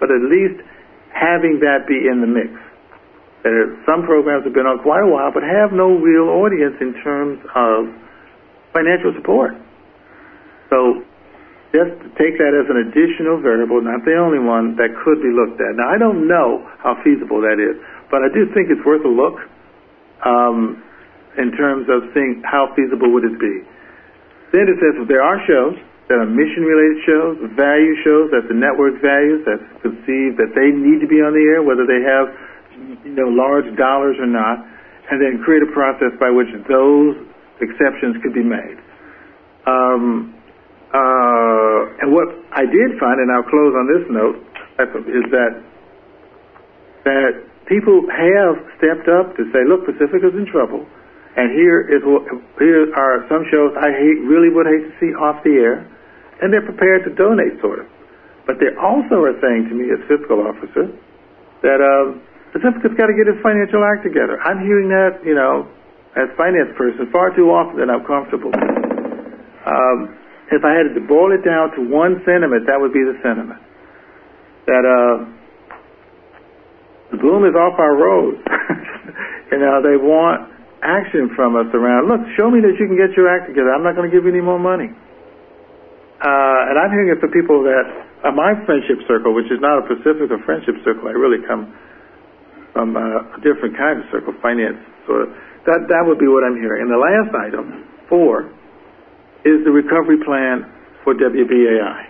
but at least having that be in the mix. There, some programs have been on quite a while, but have no real audience in terms of financial support. So just to take that as an additional variable, not the only one, that could be looked at. Now, I don't know how feasible that is, but I do think it's worth a look um, in terms of seeing how feasible would it be. Then it says if there are shows that are mission-related shows, value shows that the network values, that's conceived that they need to be on the air, whether they have, you know, large dollars or not, and then create a process by which those exceptions could be made. Um, uh, and what I did find, and I'll close on this note, is that that people have stepped up to say, look, Pacifica's in trouble, and here is what, here are some shows I hate, really would hate to see off the air, and they're prepared to donate, sort of. But they also are saying to me as fiscal officer that uh, Pacifica's got to get its financial act together. I'm hearing that, you know, as finance person far too often than I'm comfortable. Um, if I had to boil it down to one sentiment, that would be the sentiment that uh, the boom is off our road. You know, they want action from us around, look, show me that you can get your act together. I'm not going to give you any more money. Uh, and I'm hearing it from people that are my friendship circle, which is not a Pacifica friendship circle. I really come from uh, a different kind of circle, finance sort of. That, that would be what I'm hearing. And the last item, four, is the recovery plan for W B A I.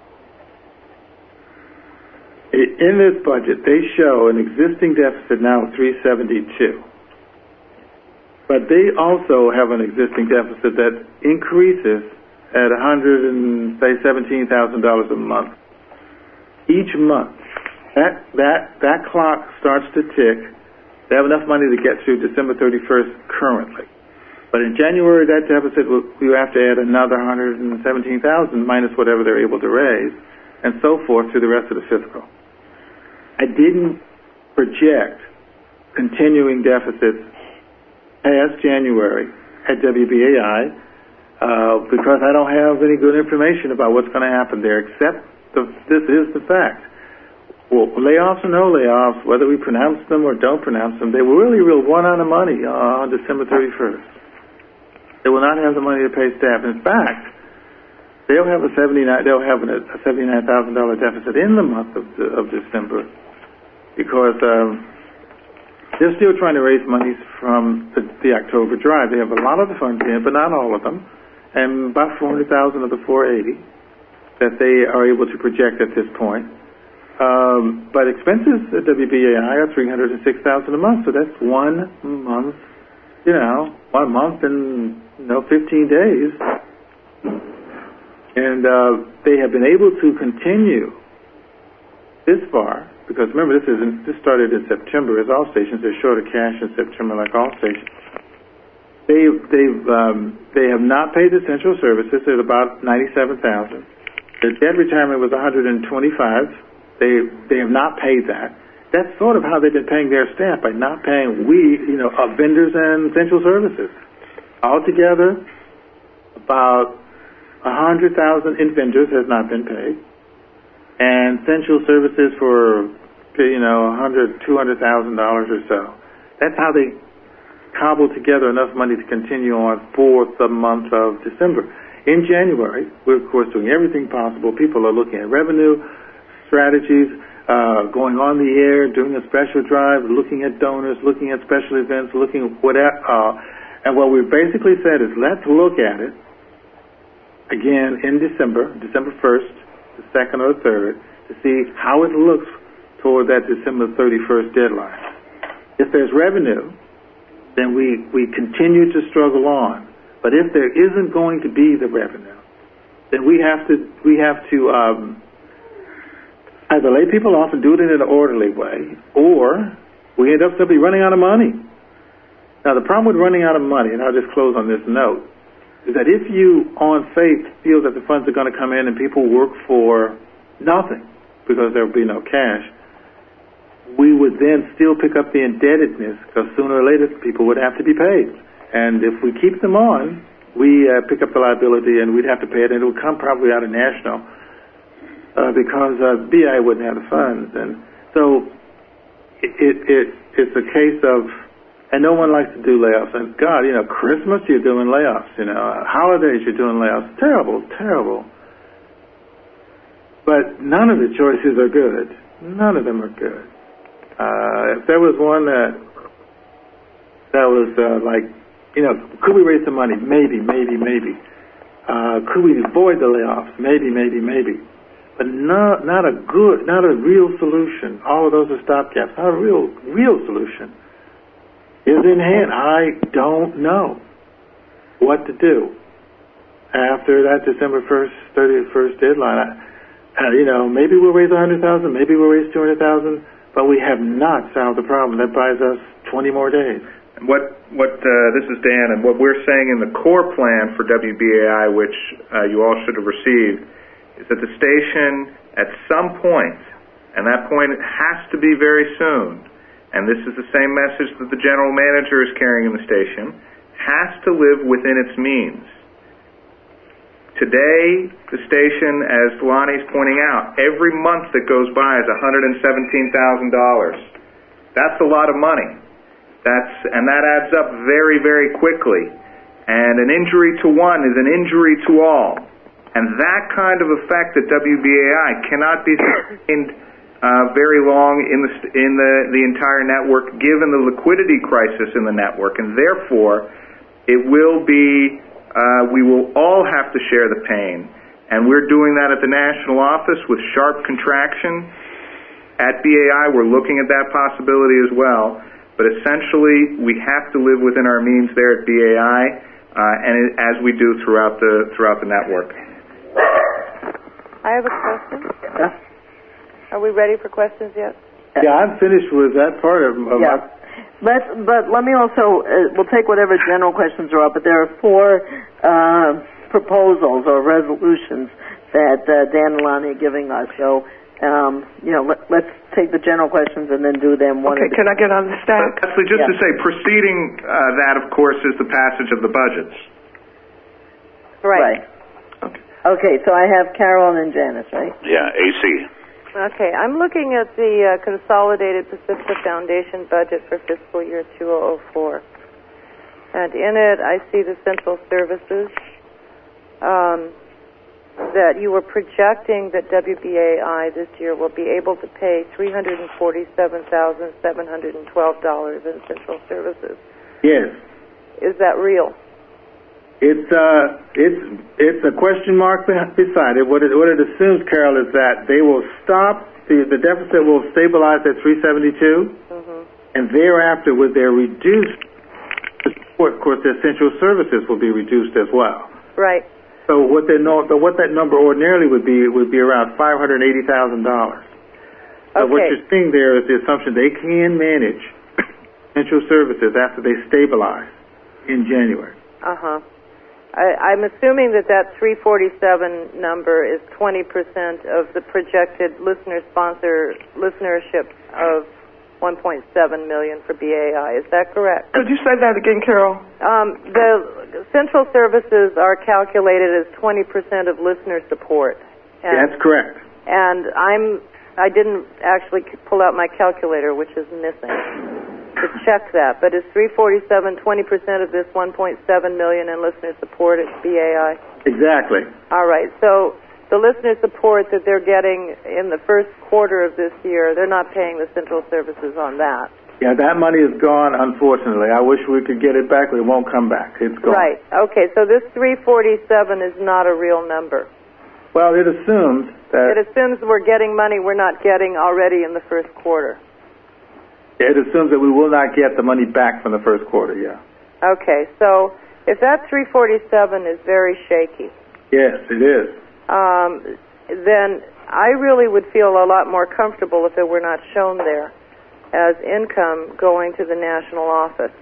In this budget, they show an existing deficit now of three seventy-two. But they also have an existing deficit that increases at one hundred and say seventeen thousand dollars a month. Each month, that that that clock starts to tick. They have enough money to get through December thirty-first currently. But in January, that deficit will, we have to add another one hundred and seventeen thousand minus whatever they're able to raise, and so forth through the rest of the fiscal. I didn't project continuing deficits past January at W B A I uh, because I don't have any good information about what's going to happen there, except the, this is the fact. Well, layoffs or no layoffs, whether we pronounce them or don't pronounce them, they will really will run out of money uh, on December thirty-first. They will not have the money to pay staff. In fact, they'll have a seventy-nine they'll have a seventy-nine thousand dollar deficit in the month of, of December because um, they're still trying to raise monies from the, the October drive. They have a lot of the funds in, but not all of them, and about four hundred thousand of the four eighty that they are able to project at this point. Um, but expenses at W B A I are three hundred six thousand dollars a month, so that's one month, you know, one month and, you know, fifteen days. And uh, they have been able to continue this far, because remember, this isn't, this started in September, as all stations. They're short of cash in September, like all stations. They they've um, they have not paid essential services at about ninety-seven thousand. Their debt retirement was one hundred twenty-five. They they have not paid that. That's sort of how they've been paying their staff, by not paying we you know uh, vendors and essential services. Altogether, about one hundred thousand in vendors has not been paid, and essential services for you know one hundred, two hundred thousand dollars or so. That's how they cobbled together enough money to continue on for the month of December. In January, we're of course doing everything possible. People are looking at revenue strategies, uh, going on the air, doing a special drive, looking at donors, looking at special events, looking at whatever. Uh, and what we basically said is, let's look at it again in December, December first, the second or the third, to see how it looks toward that December thirty-first deadline. If there's revenue, then we, we continue to struggle on. But if there isn't going to be the revenue, then we have to we have to um, either lay people off and do it in an orderly way, or we end up simply running out of money. Now, the problem with running out of money, and I'll just close on this note, is that if you, on faith, feel that the funds are going to come in and people work for nothing because there will be no cash, we would then still pick up the indebtedness, because sooner or later people would have to be paid. And if we keep them on, we uh, pick up the liability and we'd have to pay it, and it would come probably out of national uh, uh, because uh, B I wouldn't have the funds. And so it, it, it it's a case of, and no one likes to do layoffs. And God, you know, Christmas you're doing layoffs. You know, holidays you're doing layoffs. Terrible, terrible. But none of the choices are good. None of them are good. Uh, if there was one that that was uh, like, you know, could we raise some money? Maybe, maybe, maybe. Uh, could we avoid the layoffs? Maybe, maybe, maybe. But not not a good, not a real solution. All of those are stopgaps. Not a real, real solution is in hand. I don't know what to do after that December first, thirty-first deadline. I, uh, you know, maybe we'll raise one hundred thousand, maybe we'll raise two hundred thousand, but we have not solved the problem. That buys us twenty more days. What what uh, this is Dan, and what we're saying in the core plan for W B A I, which uh, you all should have received, is that the station at some point, and that point has to be very soon, and this is the same message that the general manager is carrying in the station, has to live within its means. Today, the station, as Lonnie's pointing out, every month that goes by is one hundred seventeen thousand dollars. That's a lot of money. That's and that adds up very, very quickly. And an injury to one is an injury to all. And that kind of effect at W B A I cannot be sustained uh, very long in the in the the entire network, given the liquidity crisis in the network, and therefore it will be. Uh, we will all have to share the pain, and we're doing that at the national office with sharp contraction. At B A I, we're looking at that possibility as well, but essentially we have to live within our means there at B A I, uh, and it, as we do throughout the throughout the network. I have a question. Yeah. Are we ready for questions yet? Yeah, I'm finished with that part of, of yeah. my... Let's, but let me also, uh, we'll take whatever general questions are up, but there are four uh, proposals or resolutions that uh, Dan and Lonnie are giving us. So, um, you know, let, let's take the general questions and then do them one Okay, at a can I get on the stack? Actually, just yeah. to say, preceding uh, that, of course, is the passage of the budgets. Right. Right. Okay. Okay, so I have Carol and Janice, right? Yeah, A C. Okay, I'm looking at the uh, Consolidated Pacifica Foundation budget for fiscal year two thousand four. And in it, I see the central services, um, that you were projecting that W B A I this year will be able to pay three hundred forty-seven thousand seven hundred twelve dollars in central services. Yes. Is that real? It's uh, it's it's a question mark beside it. What it what it assumes, Carol, is that they will stop the the deficit will stabilize at three seventy-two, mm-hmm. and thereafter, with their reduced support, of course, their central services will be reduced as well. Right. So what they know, so what that number ordinarily would be would be around five hundred eighty thousand dollars. So okay. what you're seeing there is the assumption they can manage central services after they stabilize in January. Uh huh. I, I'm assuming that that three forty-seven number is twenty percent of the projected listener sponsor listenership of one point seven million for B A I. Is that correct? Could you say that again, Carol? Um, the central services are calculated as twenty percent of listener support. And, That's correct. And I'm I didn't actually pull out my calculator, which is missing, to check that. But is three forty-seven twenty percent of this one point seven million in listener support at B A I? Exactly. All right. So the listener support that they're getting in the first quarter of this year, they're not paying the central services on that. Yeah, that money is gone, unfortunately. I wish we could get it back, but it won't come back. It's gone. Right. Okay. So this three forty-seven is not a real number. Well, it assumes that... It assumes we're getting money we're not getting already in the first quarter. It assumes that we will not get the money back from the first quarter, yeah. Okay, so if that three forty-seven is very shaky... Yes, it is. Um, then I really would feel a lot more comfortable if it were not shown there as income going to the national office.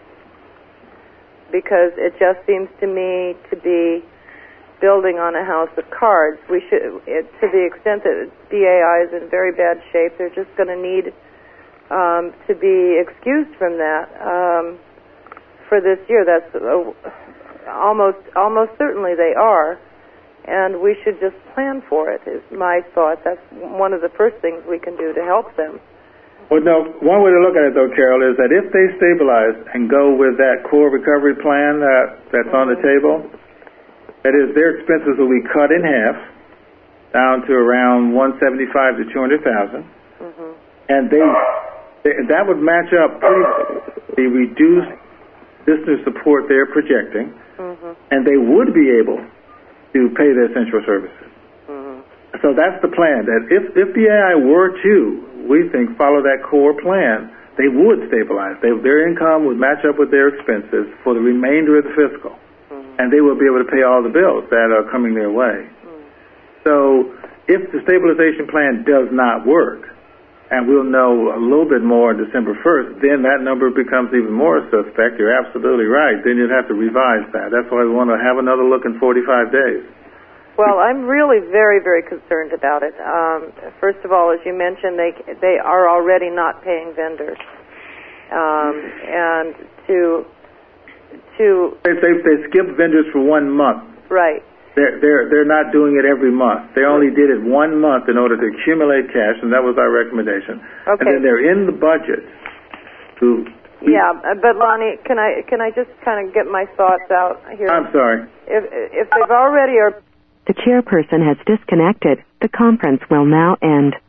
Because it just seems to me to be building on a house of cards. We should, it, to the extent that B A I is in very bad shape, they're just going to need um, to be excused from that um, for this year. That's uh, almost almost certainly they are, and we should just plan for it, is my thought. That's one of the first things we can do to help them. Well, no, one way to look at it, though, Carol, is that if they stabilize and go with that core recovery plan that, that's mm-hmm. on the table, that is, their expenses will be cut in half, down to around one seventy-five to two hundred thousand, mm-hmm. and they, they that would match up pretty the reduced business support they're projecting, mm-hmm. and they would be able to pay their essential services. Mm-hmm. So that's the plan. That if if the A I were to, we think, follow that core plan, they would stabilize. They, their income would match up with their expenses for the remainder of the fiscal, mm-hmm. and they will be able to pay all the bills that are coming their way. Mm-hmm. So if the stabilization plan does not work, and we'll know a little bit more on December first, then that number becomes even more suspect. You're absolutely right. Then you'd have to revise that. That's why we want to have another look in forty-five days. Well, I'm really very, very concerned about it. Um, first of all, as you mentioned, they they are already not paying vendors, um, and to to they, they they skipped vendors for one month. Right. They're they're they're not doing it every month. They only did it one month in order to accumulate cash, and that was our recommendation. Okay. And then they're in the budget to. Yeah, but Lonnie, can I can I just kind of get my thoughts out here? I'm sorry. If if they've already are. The chairperson has disconnected. The conference will now end.